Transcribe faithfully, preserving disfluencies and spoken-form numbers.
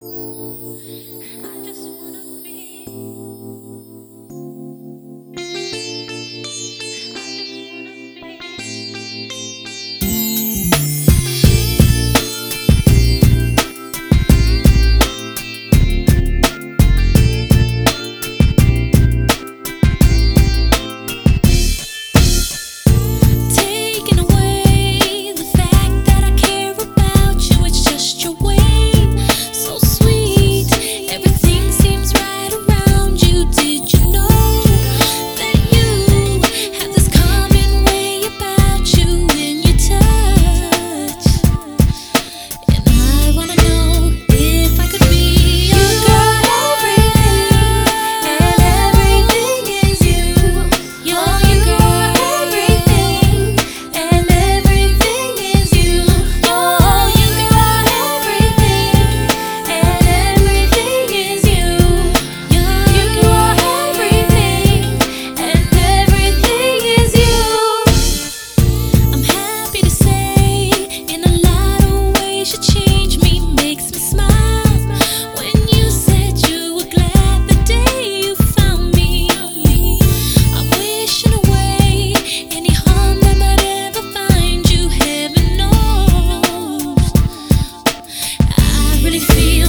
I just wanna be. I just wanna taking away the fact that I care about you. It's just your way. So sweet, everything seems right around you. Did you know that you have this common way about you when you touch? And I wanna know if I could be your girl. Everything, and everything is you. You're your girl. Everything, and everything is you. You're your girl. Everything, and everything is you. You're your girl. Everything, and everything is you. I'm happy to say, in a lot of ways, you changed me, makes me smile. When you said you were glad the day you found me, I'm wishing away any harm that might ever find you. Heaven knows, I really feel